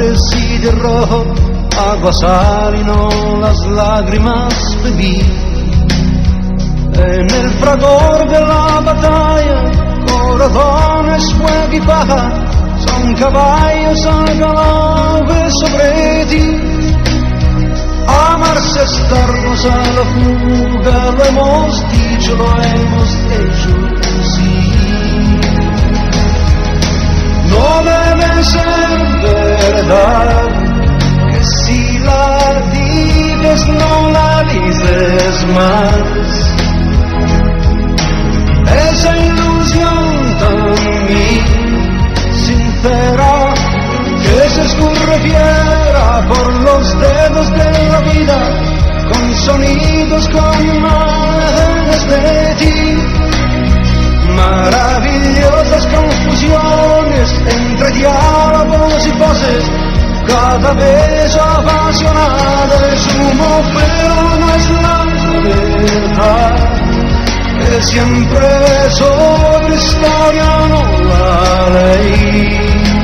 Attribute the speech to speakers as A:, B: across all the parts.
A: residuo rojo, agua, sal y no las lágrimas bebí. En el fragor de la batalla, corazones, fuego y paja, son caballos al galope sobre ti. Amarse es darnos a la fuga, lo hemos dicho, lo hemos hecho, sí. No debe ser verdad que si la dices no la dices más. Esa ilusión también sincera que se escurre fiera por los dedos de la vida, con sonidos, con imágenes de ti. Maravillosas confusiones entre diálogos y voces, cada beso apasionado es humo, pero no es la verdad. Que siempre sobre historia, no la ley.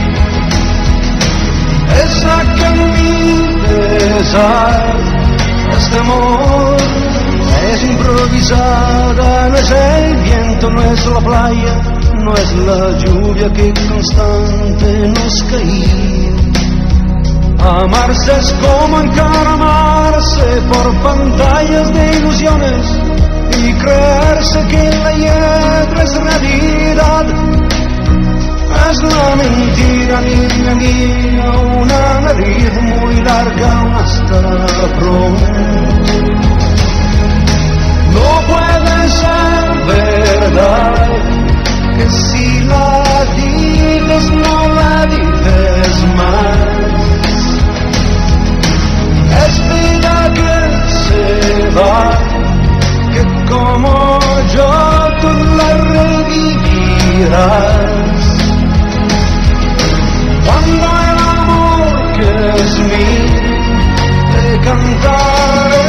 A: Esa que en mi pesar, este amor es improvisada, no es el viento, no es la playa, no es la lluvia que constante nos caía. Amarse es como encaramarse por pantallas de ilusiones y creerse que la hiedra es realidad. Es la mentira, niña mía, una nariz muy larga, hasta pronto. No puede ser verdad que si la dices no la dices más. Es vida que se va, que como yo tú la revivirás. Cuando el amor que es mío te cantaré.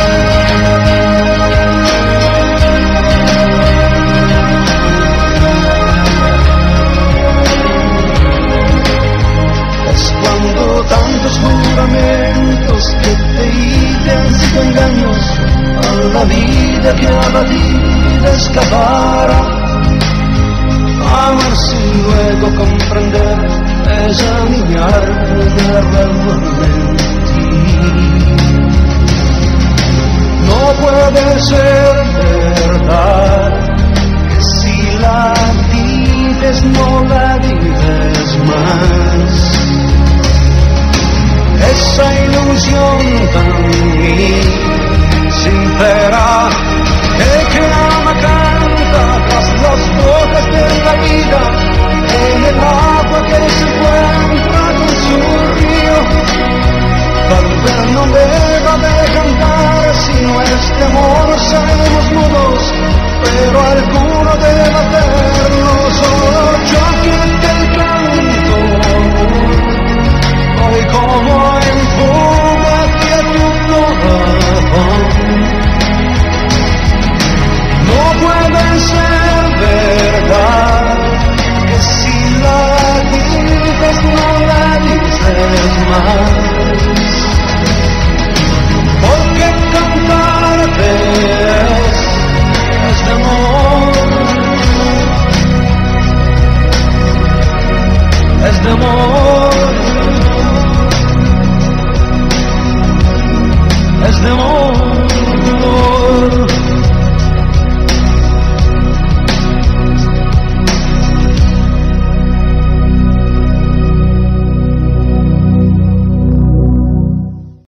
A: Es cuando tantos juramentos que te hice sin engaños a la vida que a la vida escapara. Amarse y luego comprender es aliviarme de mentir. No puede ser verdad que si la dices no la dices más. Esa ilusión también sincera que ama canta tras las bocas de la vida, en el agua que se encuentra con su río. Tal vez no deba de cantar, si no es de amor seremos mudos, pero algún